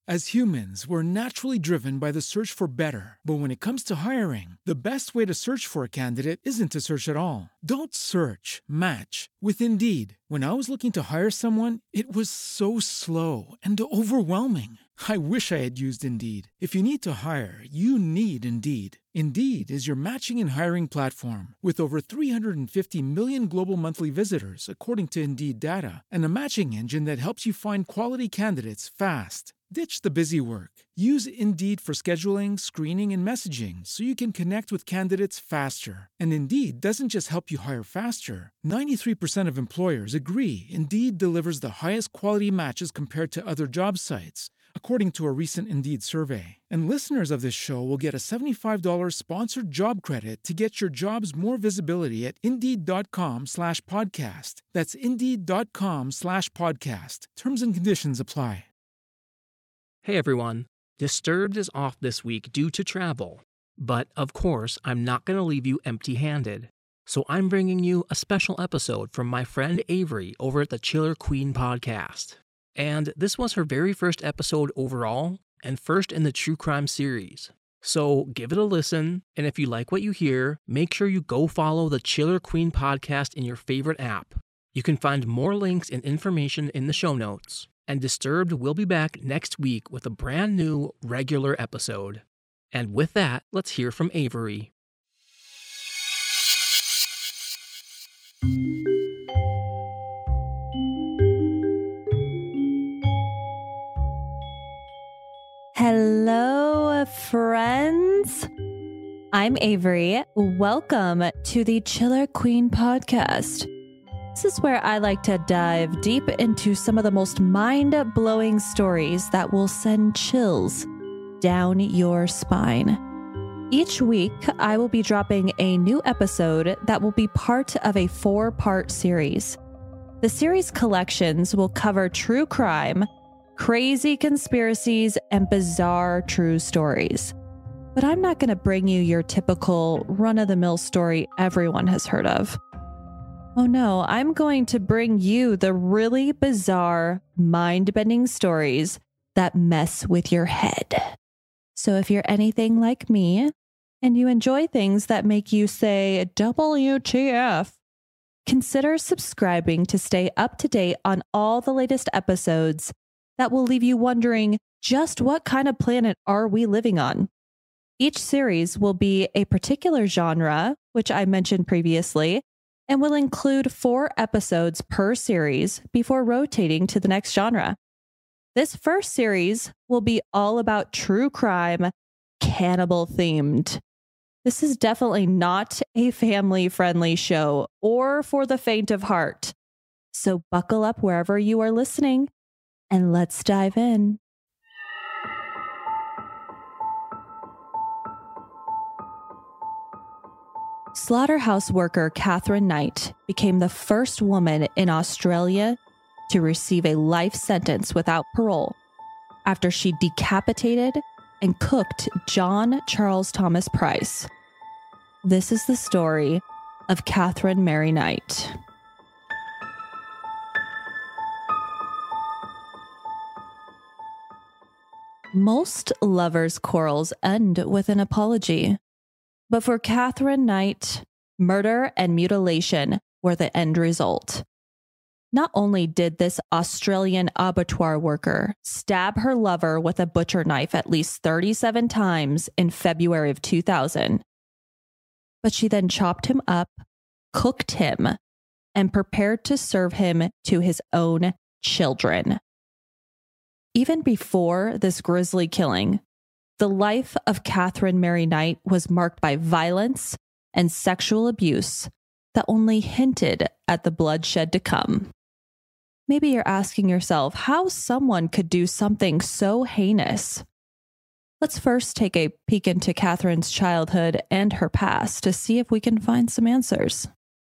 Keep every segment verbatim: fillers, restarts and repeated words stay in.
As humans, we're naturally driven by the search for better. But when it comes to hiring, the best way to search for a candidate isn't to search at all. Don't search, match with Indeed. When I was looking to hire someone, it was so slow and overwhelming. I wish I had used Indeed. If you need to hire, you need Indeed. Indeed is your matching and hiring platform with over three hundred fifty million global monthly visitors, according to Indeed data, and a matching engine that helps you find quality candidates fast. Ditch the busy work. Use Indeed for scheduling, screening, and messaging so you can connect with candidates faster. And Indeed doesn't just help you hire faster. ninety-three percent of employers agree Indeed delivers the highest quality matches compared to other job sites, according to a recent Indeed survey. And listeners of this show will get a seventy-five dollars sponsored job credit to get your jobs more visibility at Indeed.com slash podcast. That's Indeed.com slash podcast. Terms and conditions apply. Hey everyone, Disturbed is off this week due to travel. But of course, I'm not going to leave you empty-handed. So I'm bringing you a special episode from my friend Avery over at the Chiller Queen podcast. And this was her very first episode overall, and first in the true crime series. So give it a listen, and if you like what you hear, make sure you go follow the Chiller Queen podcast in your favorite app. You can find more links and information in the show notes. And Disturbed will be back next week with a brand new regular episode. And with that, let's hear from Avery. Hello, friends. I'm Avery. Welcome to the Chiller Queen podcast. This is where I like to dive deep into some of the most mind-blowing stories that will send chills down your spine. Each week, I will be dropping a new episode that will be part of a four-part series. The series collections will cover true crime, crazy conspiracies, and bizarre true stories. But I'm not going to bring you your typical run-of-the-mill story everyone has heard of. Oh no, I'm going to bring you the really bizarre, mind-bending stories that mess with your head. So if you're anything like me, and you enjoy things that make you say, W T F, consider subscribing to stay up to date on all the latest episodes that will leave you wondering, just what kind of planet are we living on? Each series will be a particular genre, which I mentioned previously, and will include four episodes per series before rotating to the next genre. This first series will be all about true crime, cannibal themed. This is definitely not a family-friendly show or for the faint of heart. So buckle up wherever you are listening, and let's dive in. Slaughterhouse worker Katherine Knight became the first woman in Australia to receive a life sentence without parole after she decapitated and cooked John Charles Thomas Price. This is the story of Katherine Mary Knight. Most lovers' quarrels end with an apology. But for Katherine Knight, murder and mutilation were the end result. Not only did this Australian abattoir worker stab her lover with a butcher knife at least thirty-seven times in February of two thousand, but she then chopped him up, cooked him, and prepared to serve him to his own children. Even before this grisly killing, the life of Katherine Mary Knight was marked by violence and sexual abuse that only hinted at the bloodshed to come. Maybe you're asking yourself how someone could do something so heinous. Let's first take a peek into Katherine's childhood and her past to see if we can find some answers.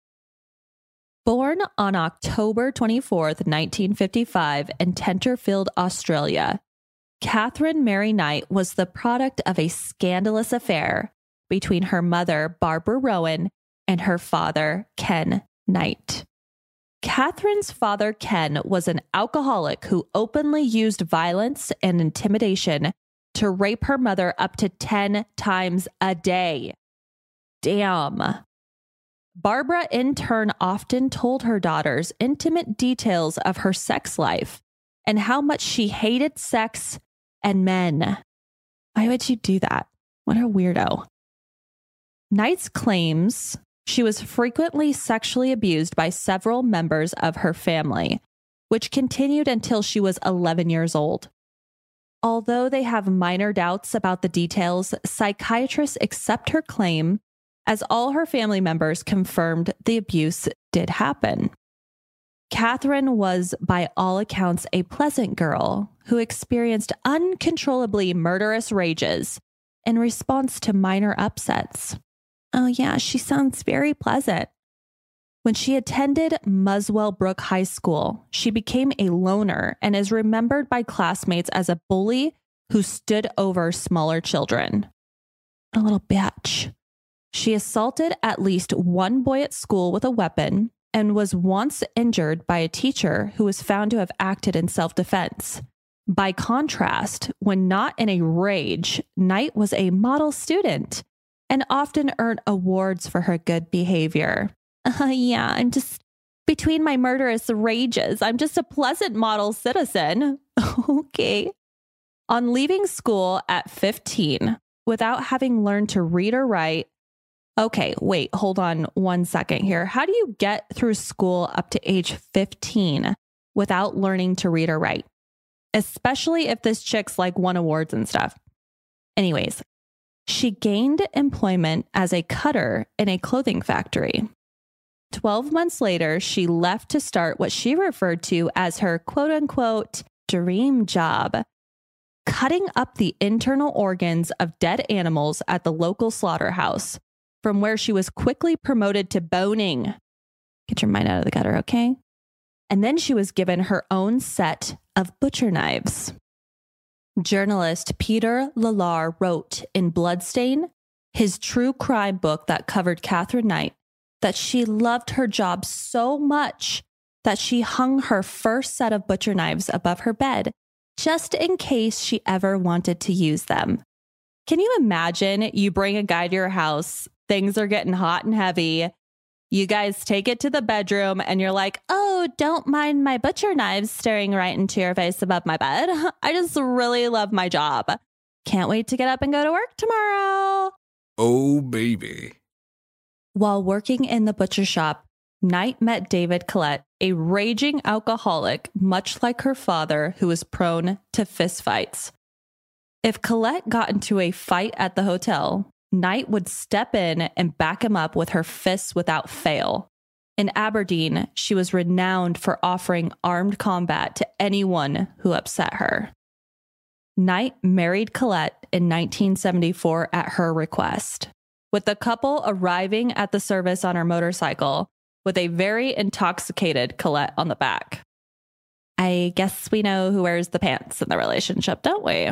Born on October twenty-fourth, nineteen fifty-five in Tenterfield, Australia, Katherine Mary Knight was the product of a scandalous affair between her mother, Barbara Rowan, and her father, Ken Knight. Catherine's father, Ken, was an alcoholic who openly used violence and intimidation to rape her mother up to ten times a day. Damn. Barbara, in turn, often told her daughters intimate details of her sex life and how much she hated sex and men. Why would you do that? What a weirdo. Knight's claims she was frequently sexually abused by several members of her family, which continued until she was eleven years old. Although they have minor doubts about the details, psychiatrists accept her claim as all her family members confirmed the abuse did happen. Catherine was, by all accounts, a pleasant girl who experienced uncontrollably murderous rages in response to minor upsets. Oh yeah, she sounds very pleasant. When she attended Muswell Brook High School, she became a loner and is remembered by classmates as a bully who stood over smaller children. A little bitch. She assaulted at least one boy at school with a weapon and was once injured by a teacher who was found to have acted in self-defense. By contrast, when not in a rage, Knight was a model student and often earned awards for her good behavior. Uh, yeah, I'm just, between my murderous rages, I'm just a pleasant model citizen. Okay. On leaving school at fifteen, without having learned to read or write, okay, wait, hold on one second here. How do you get through school up to age fifteen without learning to read or write? Especially if this chick's like won awards and stuff. Anyways, she gained employment as a cutter in a clothing factory. Twelve months later, she left to start what she referred to as her quote unquote dream job, cutting up the internal organs of dead animals at the local slaughterhouse, from where she was quickly promoted to boning. Get your mind out of the gutter, okay? And then she was given her own set of butcher knives. Journalist Peter Lallar wrote in Bloodstain, his true crime book that covered Catherine Knight, that she loved her job so much that she hung her first set of butcher knives above her bed, just in case she ever wanted to use them. Can you imagine you bring a guy to your house, things are getting hot and heavy, you guys take it to the bedroom and you're like, oh, don't mind my butcher knives staring right into your face above my bed. I just really love my job. Can't wait to get up and go to work tomorrow. Oh, baby. While working in the butcher shop, Knight met David Collette, a raging alcoholic, much like her father, who was prone to fistfights. If Collette got into a fight at the hotel, Knight would step in and back him up with her fists without fail. In Aberdeen, she was renowned for offering armed combat to anyone who upset her. Knight married Collette in nineteen seventy-four at her request, with the couple arriving at the service on her motorcycle with a very intoxicated Collette on the back. I guess we know who wears the pants in the relationship, don't we?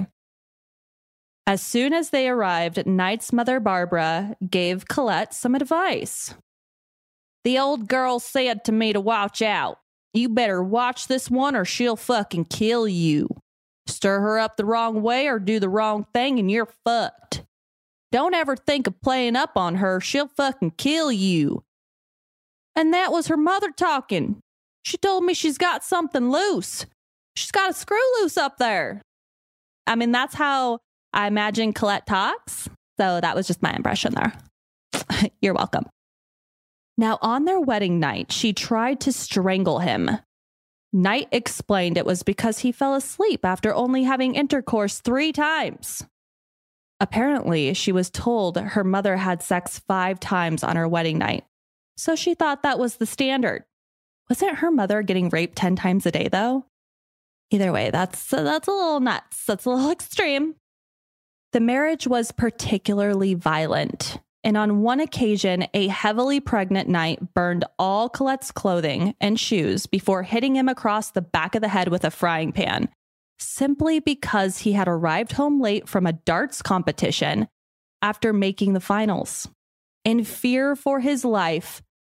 As soon as they arrived, Knight's mother, Barbara, gave Collette some advice. The old girl said to me to watch out. You better watch this one or she'll fucking kill you. Stir her up the wrong way or do the wrong thing and you're fucked. Don't ever think of playing up on her. She'll fucking kill you. And that was her mother talking. She told me she's got something loose. She's got a screw loose up there. I mean, that's how I imagine Collette talks. So that was just my impression there. You're welcome. Now, on their wedding night, she tried to strangle him. Knight explained it was because he fell asleep after only having intercourse three times. Apparently, she was told her mother had sex five times on her wedding night, so she thought that was the standard. Wasn't her mother getting raped ten times a day, though? Either way, that's, that's a little nuts. That's a little extreme. The marriage was particularly violent, and on one occasion, a heavily pregnant Knight burned all Collette's clothing and shoes before hitting him across the back of the head with a frying pan, simply because he had arrived home late from a darts competition after making the finals. In fear for his life,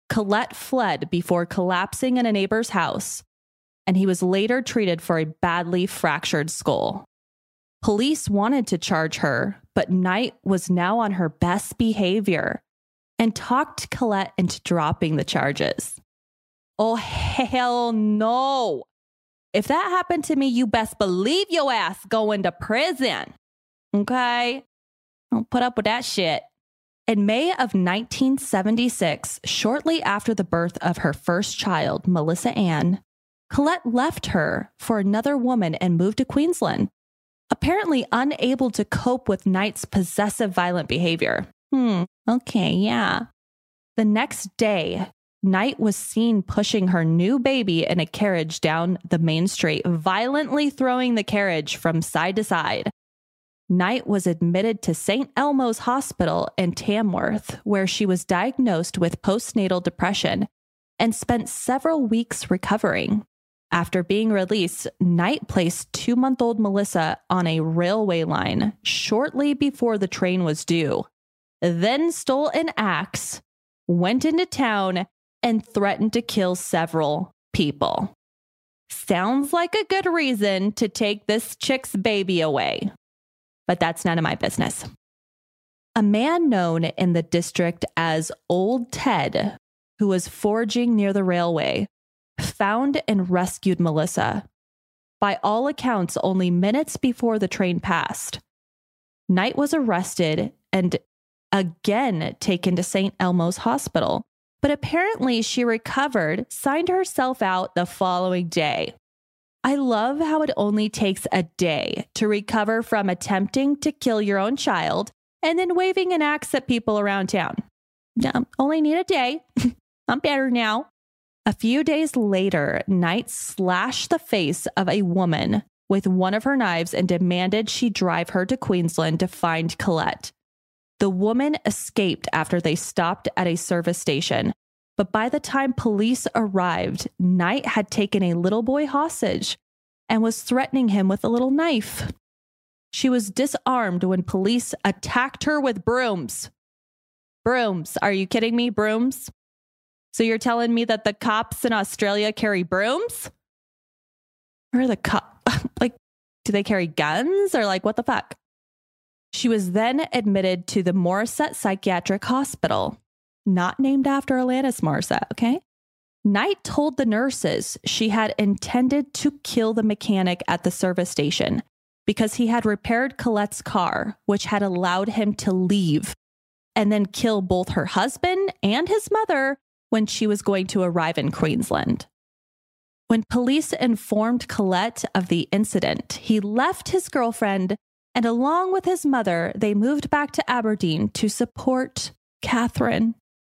Colette fled before collapsing in a neighbor's house, and he was later treated for a badly fractured skull. Police wanted to charge her, but Knight was now on her best behavior and talked Colette into dropping the charges. Oh, hell no. If that happened to me, you best believe your ass going to prison. Okay? Don't put up with that shit. In May of nineteen seventy-six, shortly after the birth of her first child, Melissa Ann, Colette left her for another woman and moved to Queensland, apparently unable to cope with Knight's possessive violent behavior. Hmm, okay, yeah. The next day, Knight was seen pushing her new baby in a carriage down the main street, violently throwing the carriage from side to side. Knight was admitted to Saint Elmo's Hospital in Tamworth, where she was diagnosed with postnatal depression and spent several weeks recovering. After being released, Knight placed two-month-old Melissa on a railway line shortly before the train was due, then stole an axe, went into town, and threatened to kill several people. Sounds like a good reason to take this chick's baby away. But that's none of my business. A man known in the district as Old Ted, who was foraging near the railway, found and rescued Melissa. By all accounts, only minutes before the train passed. Knight was arrested and again taken to Saint Elmo's Hospital, but apparently she recovered, signed herself out the following day. I love how it only takes a day to recover from attempting to kill your own child and then waving an axe at people around town. Um, only need a day. I'm better now. A few days later, Knight slashed the face of a woman with one of her knives and demanded she drive her to Queensland to find Colette. The woman escaped after they stopped at a service station. But by the time police arrived, Knight had taken a little boy hostage and was threatening him with a little knife. She was disarmed when police attacked her with brooms. Brooms. Are you kidding me? Brooms? So you're telling me that the cops in Australia carry brooms? Or the cop, like, do they carry guns or like, what the fuck? She was then admitted to the Morisset Psychiatric Hospital. Not named after Alanis Morissette, okay? Knight told the nurses she had intended to kill the mechanic at the service station because he had repaired Colette's car, which had allowed him to leave, and then kill both her husband and his mother when she was going to arrive in Queensland. When police informed Colette of the incident, he left his girlfriend, and along with his mother, they moved back to Aberdeen to support Catherine.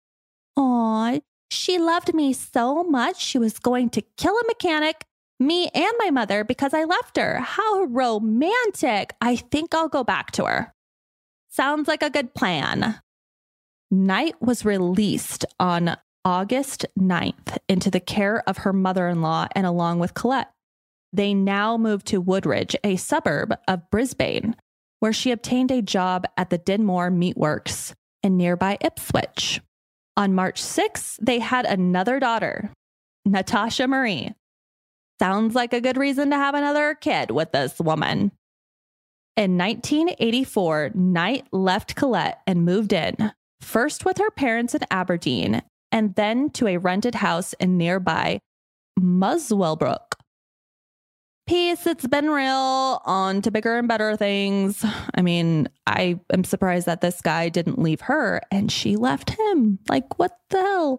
Aw, she loved me so much she was going to kill a mechanic, me and my mother, because I left her. How romantic. I think I'll go back to her. Sounds like a good plan. Knight was released on August ninth into the care of her mother-in-law and along with Colette. They now moved to Woodridge, a suburb of Brisbane, where she obtained a job at the Dinmore Meatworks in nearby Ipswich. On March sixth, they had another daughter, Natasha Marie. Sounds like a good reason to have another kid with this woman. In nineteen eighty-four, Knight left Colette and moved in, first with her parents in Aberdeen, and then to a rented house in nearby Muswellbrook. Peace, it's been real, on to bigger and better things. I mean, I am surprised that this guy didn't leave her and she left him. Like, what the hell?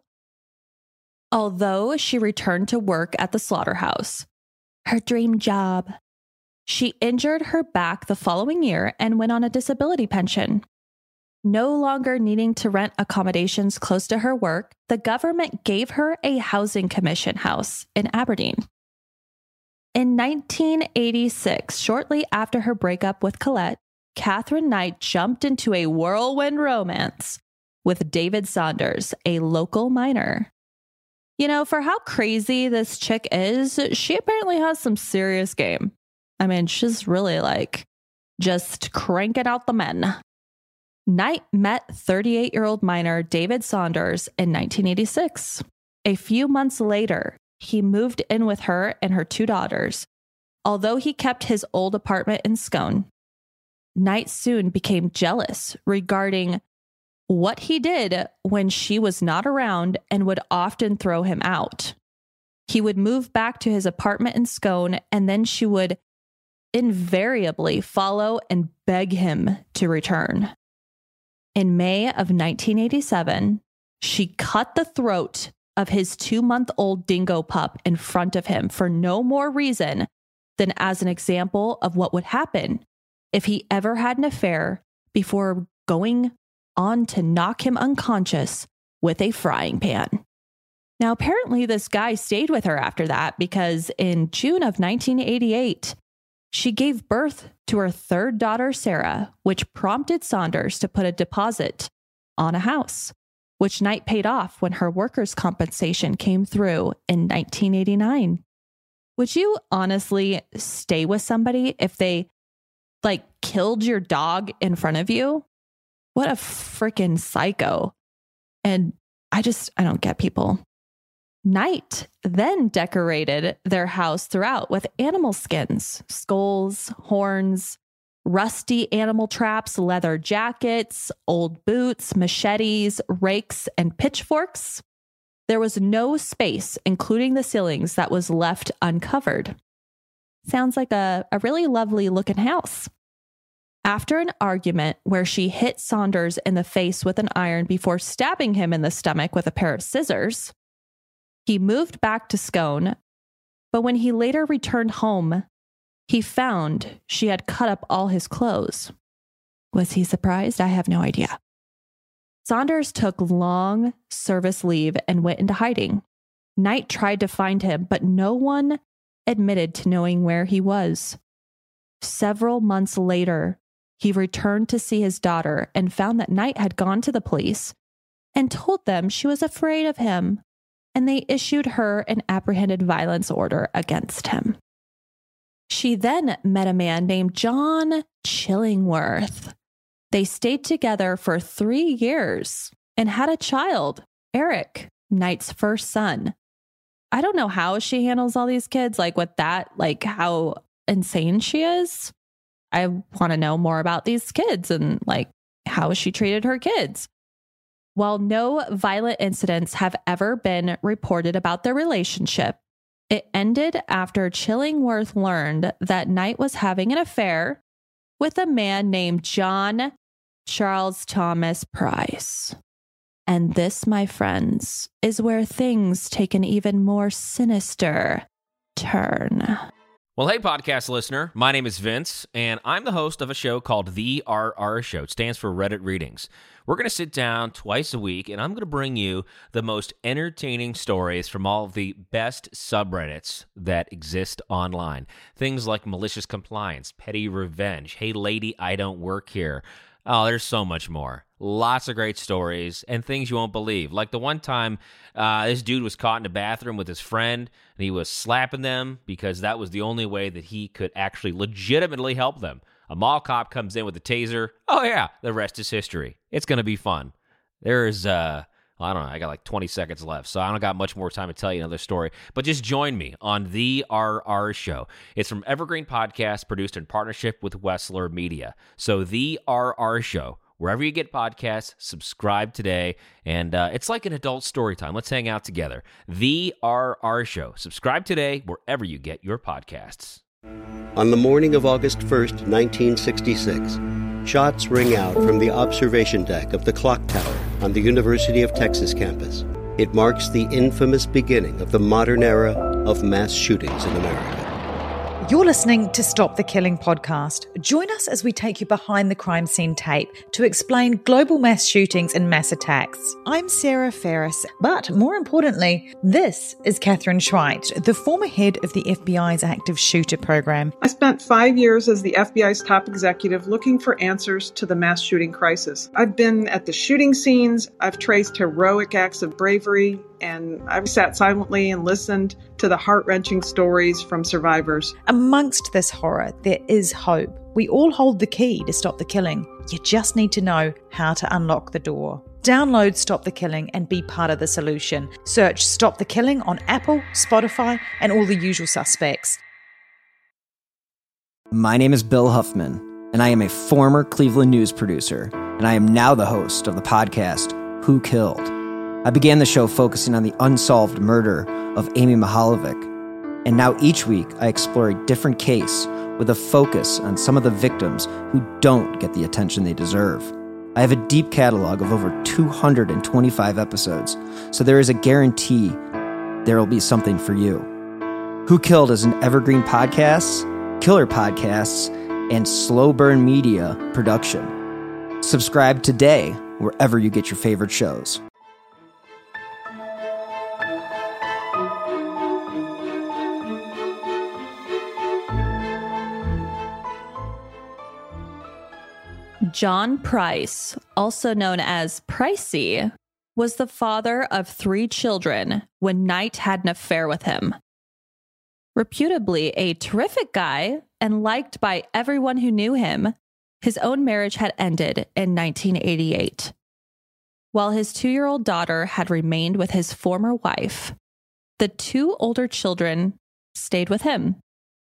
Although she returned to work at the slaughterhouse, her dream job, she injured her back the following year and went on a disability pension. No longer needing to rent accommodations close to her work, the government gave her a housing commission house in Aberdeen. In nineteen eighty-six, shortly after her breakup with Colette, Catherine Knight jumped into a whirlwind romance with David Saunders, a local miner. You know, for how crazy this chick is, she apparently has some serious game. I mean, she's really like just cranking out the men. Knight met thirty-eight-year-old minor David Saunders in nineteen eighty-six. A few months later, he moved in with her and her two daughters, although he kept his old apartment in Scone. Knight soon became jealous regarding what he did when she was not around and would often throw him out. He would move back to his apartment in Scone, and then she would invariably follow and beg him to return. In May of nineteen eighty-seven, she cut the throat of his two-month-old dingo pup in front of him for no more reason than as an example of what would happen if he ever had an affair before going on to knock him unconscious with a frying pan. Now, apparently this guy stayed with her after that because in June of nineteen eighty-eight, she gave birth to her third daughter, Sarah, which prompted Saunders to put a deposit on a house, which Knight paid off when her workers' compensation came through in nineteen eighty-nine. Would you honestly stay with somebody if they, like, killed your dog in front of you? What a freaking psycho. And I just, I don't get people. Knight then decorated their house throughout with animal skins, skulls, horns, rusty animal traps, leather jackets, old boots, machetes, rakes, and pitchforks. There was no space, including the ceilings, that was left uncovered. Sounds like a, a really lovely looking house. After an argument where she hit Saunders in the face with an iron before stabbing him in the stomach with a pair of scissors, he moved back to Scone, but when he later returned home, he found she had cut up all his clothes. Was he surprised? I have no idea. Saunders took long service leave and went into hiding. Knight tried to find him, but no one admitted to knowing where he was. Several months later, he returned to see his daughter and found that Knight had gone to the police and told them she was afraid of him, and they issued her an apprehended violence order against him. She then met a man named John Chillingworth. They stayed together for three years and had a child, Eric, Knight's first son. I don't know how she handles all these kids, like with that, like how insane she is. I want to know more about these kids and like how she treated her kids. While no violent incidents have ever been reported about their relationship, it ended after Chillingworth learned that Knight was having an affair with a man named John Charles Thomas Price. And this, my friends, is where things take an even more sinister turn. Well, hey, podcast listener. My name is Vince, and I'm the host of a show called The R R Show. It stands for Reddit Readings. We're going to sit down twice a week, and I'm going to bring you the most entertaining stories from all of the best subreddits that exist online. Things like malicious compliance, petty revenge, hey, lady, I don't work here. Oh, there's so much more. Lots of great stories and things you won't believe. Like the one time uh, this dude was caught in a bathroom with his friend, and he was slapping them because that was the only way that he could actually legitimately help them. A mall cop comes in with a taser. Oh, yeah, the rest is history. It's going to be fun. There's, uh, I don't know, I got like twenty seconds left, so I don't got much more time to tell you another story. But just join me on The R R Show. It's from Evergreen Podcast, produced in partnership with Wessler Media. So The R R Show, wherever you get podcasts, subscribe today. And uh, it's like an adult story time. Let's hang out together. The R R Show. Subscribe today wherever you get your podcasts. On the morning of August first, nineteen sixty-six, shots ring out from the observation deck of the clock tower on the University of Texas campus. It marks the infamous beginning of the modern era of mass shootings in America. You're listening to Stop the Killing podcast. Join us as we take you behind the crime scene tape to explain global mass shootings and mass attacks. I'm Sarah Ferris, but more importantly, this is Catherine Schweit, the former head of the F B I's active shooter program. I spent five years as the F B I's top executive looking for answers to the mass shooting crisis. I've been at the shooting scenes, I've traced heroic acts of bravery, and I've sat silently and listened to the heart-wrenching stories from survivors. A amongst this horror, there is hope. We all hold the key to stop the killing. You just need to know how to unlock the door. Download Stop the Killing and be part of the solution. Search Stop the Killing on Apple, Spotify, and all the usual suspects. My name is Bill Huffman, and I am a former Cleveland news producer, and I am now the host of the podcast, Who Killed? I began the show focusing on the unsolved murder of Amy Mihaljevic, and now each week I explore a different case with a focus on some of the victims who don't get the attention they deserve. I have a deep catalog of over two hundred twenty-five episodes, so there is a guarantee there will be something for you. Who Killed is an evergreen podcasts, killer podcasts, and slow burn media production. Subscribe today wherever you get your favorite shows. John Price, also known as Pricey, was the father of three children when Knight had an affair with him. Reputably a terrific guy and liked by everyone who knew him, his own marriage had ended in nineteen eighty-eight. While his two-year-old daughter had remained with his former wife, the two older children stayed with him.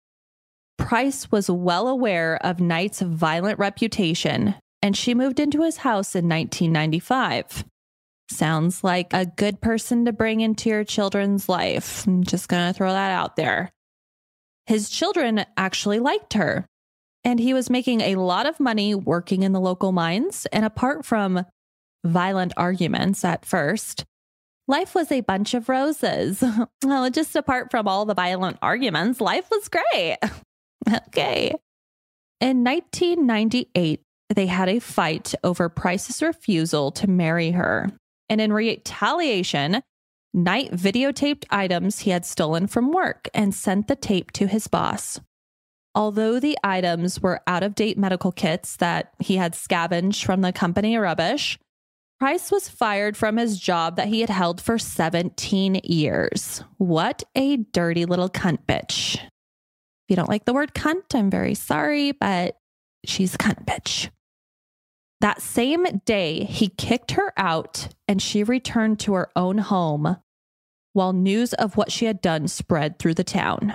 Price was well aware of Knight's violent reputation, and she moved into his house in nineteen ninety-five. Sounds like a good person to bring into your children's life. I'm just going to throw that out there. His children actually liked her, and he was making a lot of money working in the local mines, and apart from violent arguments at first, life was a bunch of roses. Well, just apart from all the violent arguments, life was great. Okay. In nineteen ninety-eight, they had a fight over Price's refusal to marry her. And in retaliation, Knight videotaped items he had stolen from work and sent the tape to his boss. Although the items were out-of-date medical kits that he had scavenged from the company rubbish, Price was fired from his job that he had held for seventeen years. What a dirty little cunt bitch. If you don't like the word cunt, I'm very sorry, but she's a cunt bitch. That same day, he kicked her out and she returned to her own home while news of what she had done spread through the town.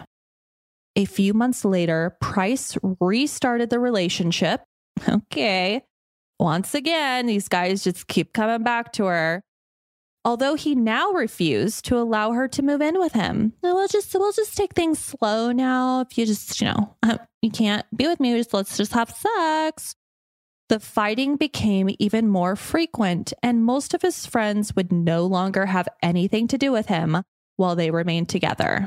A few months later, Price restarted the relationship. Okay. Once again, these guys just keep coming back to her. Although he now refused to allow her to move in with him. We'll just we'll just take things slow now. If you just, you know, you can't be with me, just let's just have sex. The fighting became even more frequent, and most of his friends would no longer have anything to do with him while they remained together.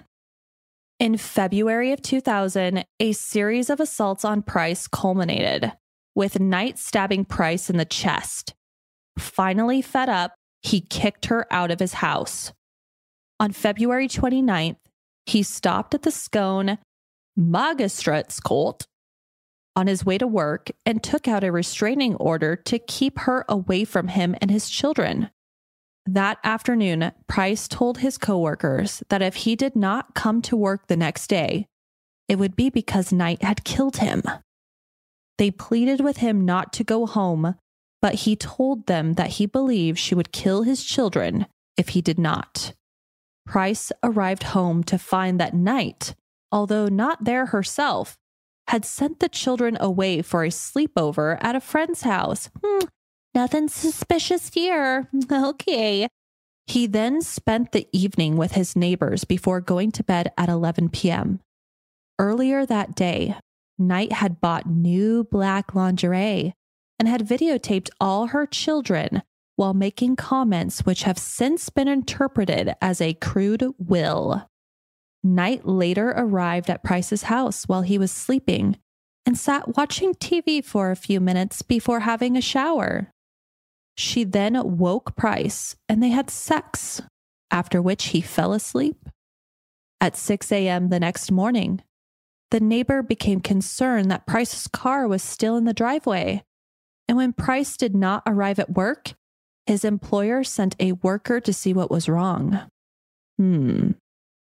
In February of two thousand, a series of assaults on Price culminated, with Knight stabbing Price in the chest. Finally fed up, he kicked her out of his house. On February twenty-ninth, he stopped at the Scone Magistratscourt on his way to work and took out a restraining order to keep her away from him and his children. That afternoon, Price told his coworkers that if he did not come to work the next day, it would be because Knight had killed him. They pleaded with him not to go home, but he told them that he believed she would kill his children if he did not. Price arrived home to find that Knight, although not there herself, had sent the children away for a sleepover at a friend's house. Hmm, nothing suspicious here. Okay. He then spent the evening with his neighbors before going to bed at eleven p.m. Earlier that day, Knight had bought new black lingerie and had videotaped all her children while making comments which have since been interpreted as a crude will. Knight later arrived at Price's house while he was sleeping and sat watching T V for a few minutes before having a shower. She then woke Price and they had sex, after which he fell asleep. At six a.m. the next morning, the neighbor became concerned that Price's car was still in the driveway. And when Price did not arrive at work, his employer sent a worker to see what was wrong. Hmm.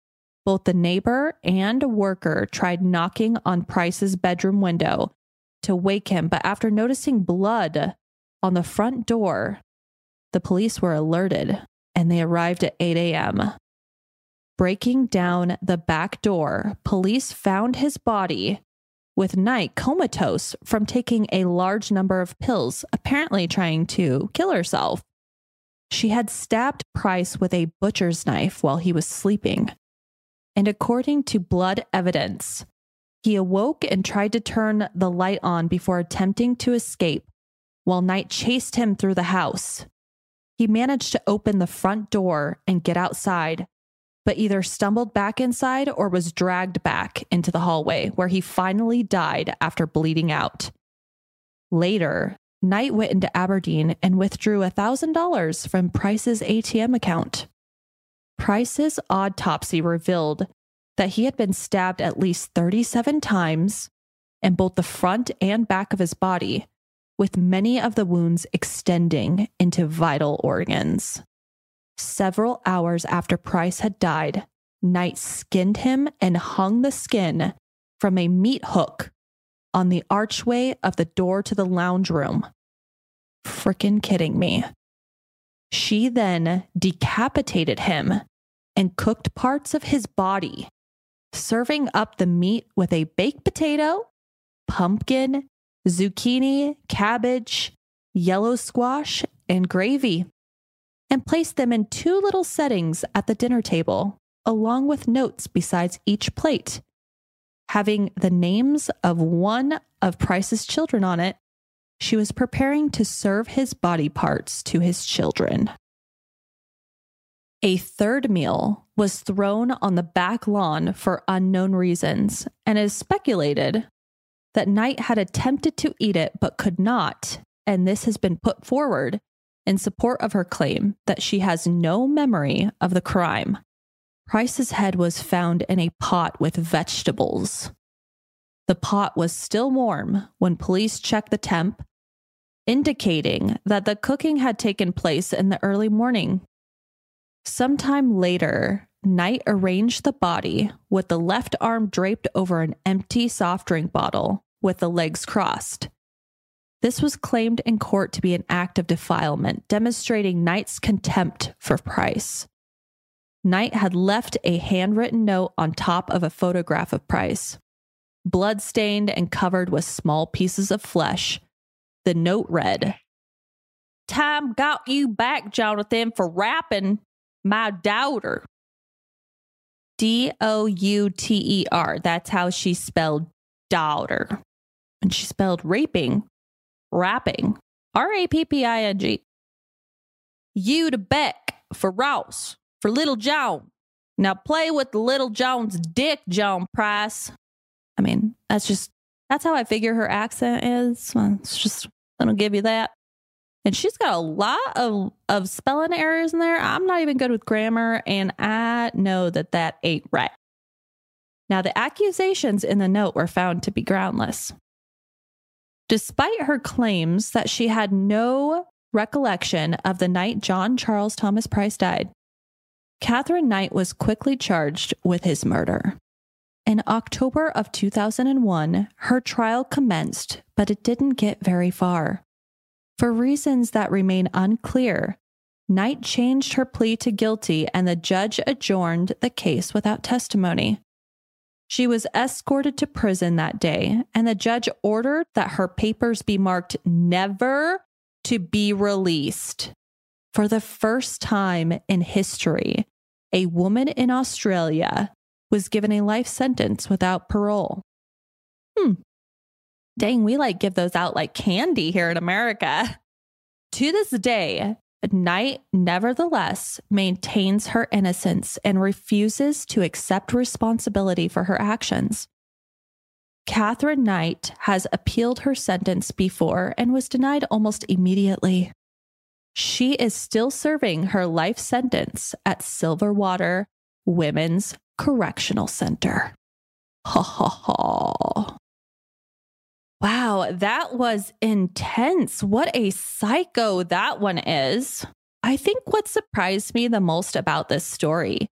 Both the neighbor and a worker tried knocking on Price's bedroom window to wake him, but after noticing blood on the front door, the police were alerted and they arrived at eight a.m. Breaking down the back door, police found his body with Knight comatose from taking a large number of pills, apparently trying to kill herself. She had stabbed Price with a butcher's knife while he was sleeping. And according to blood evidence, he awoke and tried to turn the light on before attempting to escape while Knight chased him through the house. He managed to open the front door and get outside, but either stumbled back inside or was dragged back into the hallway, where he finally died after bleeding out. Later, Knight went into Aberdeen and withdrew one thousand dollars from Price's A T M account. Price's autopsy revealed that he had been stabbed at least thirty-seven times in both the front and back of his body, with many of the wounds extending into vital organs. Several hours after Price had died, Knight skinned him and hung the skin from a meat hook on the archway of the door to the lounge room. Frickin' kidding me. She then decapitated him and cooked parts of his body, serving up the meat with a baked potato, pumpkin, zucchini, cabbage, yellow squash, and gravy, and placed them in two little settings at the dinner table, along with notes besides each plate, having the names of one of Price's children on it. She was preparing to serve his body parts to his children. A third meal was thrown on the back lawn for unknown reasons, and it is speculated that Knight had attempted to eat it but could not, and this has been put forward in support of her claim that she has no memory of the crime. Price's head was found in a pot with vegetables. The pot was still warm when police checked the temp, indicating that the cooking had taken place in the early morning. Sometime later, Knight arranged the body with the left arm draped over an empty soft drink bottle with the legs crossed. This was claimed in court to be an act of defilement, demonstrating Knight's contempt for Price. Knight had left a handwritten note on top of a photograph of Price, blood-stained and covered with small pieces of flesh. The note read, "Time got you back, Jonathan, for rapping my daughter." D O U T E R. That's how she spelled daughter. And she spelled raping, rapping, R A P P I N G. "You to Beck for Ross, for Little John. Now play with the Little John's dick, John Price." I mean, that's just, that's how I figure her accent is. Well, it's just, I don't give you that. And she's got a lot of, of spelling errors in there. I'm not even good with grammar, and I know that that ain't right. Now, the accusations in the note were found to be groundless. Despite her claims that she had no recollection of the night John Charles Thomas Price died, Catherine Knight was quickly charged with his murder. In October of two thousand one, her trial commenced, but it didn't get very far. For reasons that remain unclear, Knight changed her plea to guilty and the judge adjourned the case without testimony. She was escorted to prison that day, and the judge ordered that her papers be marked never to be released. For the first time in history, a woman in Australia was given a life sentence without parole. Hmm. Dang, we like give those out like candy here in America. To this day, Knight nevertheless maintains her innocence and refuses to accept responsibility for her actions. Catherine Knight has appealed her sentence before and was denied almost immediately. She is still serving her life sentence at Silverwater Women's Correctional Center. Ha ha ha. Wow, that was intense. What a psycho that one is. I think what surprised me the most about this story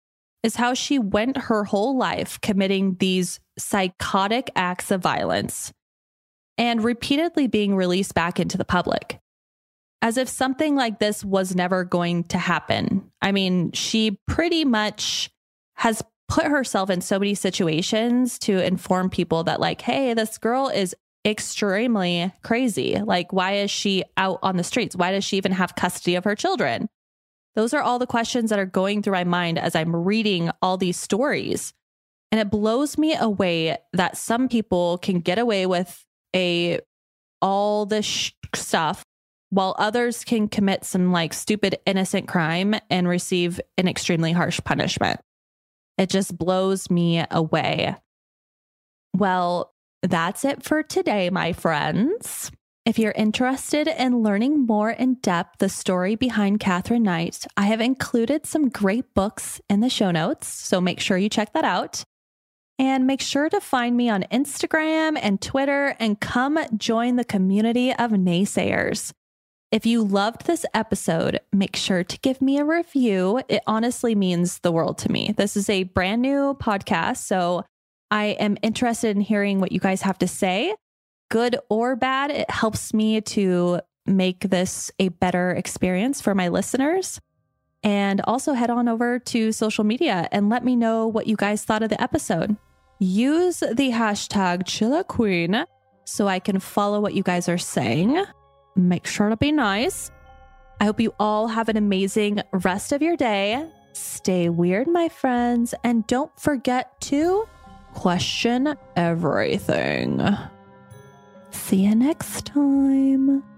is how she went her whole life committing these psychotic acts of violence and repeatedly being released back into the public, as if something like this was never going to happen. I mean, she pretty much has put herself in so many situations to inform people that, like, hey, this girl is extremely crazy. Like, why is she out on the streets? Why does she even have custody of her children? Those are all the questions that are going through my mind as I'm reading all these stories. And it blows me away that some people can get away with a all this sh- stuff while others can commit some like stupid innocent crime and receive an extremely harsh punishment. It just blows me away. Well, that's it for today, my friends. If you're interested in learning more in depth the story behind Katherine Knight, I have included some great books in the show notes, so make sure you check that out. And make sure to find me on Instagram and Twitter and come join the community of naysayers. If you loved this episode, make sure to give me a review. It honestly means the world to me. This is a brand new podcast, so I am interested in hearing what you guys have to say. Good or bad, it helps me to make this a better experience for my listeners. And also head on over to social media and let me know what you guys thought of the episode. Use the hashtag ChillaQueen so I can follow what you guys are saying. Make sure to be nice. I hope you all have an amazing rest of your day. Stay weird, my friends, and don't forget to question everything. See you next time.